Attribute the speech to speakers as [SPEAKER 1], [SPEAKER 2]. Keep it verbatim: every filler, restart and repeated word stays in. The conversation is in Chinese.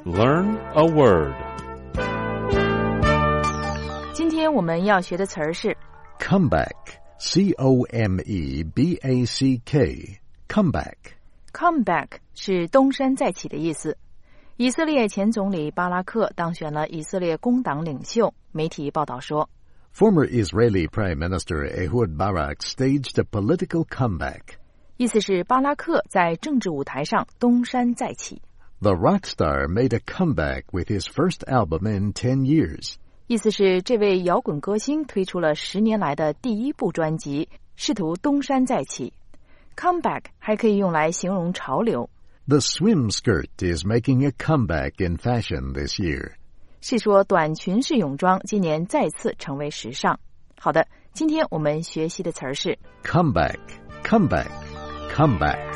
[SPEAKER 1] Learn a word.
[SPEAKER 2] 今天我们要学的词儿是
[SPEAKER 3] Comeback, C O M E B A C K, comeback.
[SPEAKER 2] comeback 是东山再起的意思。以色列前总理巴拉克当选了以色列工党领袖，媒体报道说
[SPEAKER 3] Former Israeli Prime Minister Ehud Barak staged a political comeback.
[SPEAKER 2] 意思是巴拉克在政治舞台上东山再起。
[SPEAKER 3] The rock star made a comeback with his first album in ten years.
[SPEAKER 2] 意思是这位摇滚歌星推出了十年来的第一部专辑，试图东山再起。Comeback 还可以用来形容潮流。
[SPEAKER 3] The swim skirt is making a comeback in fashion this year.
[SPEAKER 2] 是说短裙式泳装今年再次成为时尚。好的，今天我们学习的词儿是
[SPEAKER 3] Comeback, comeback, comeback.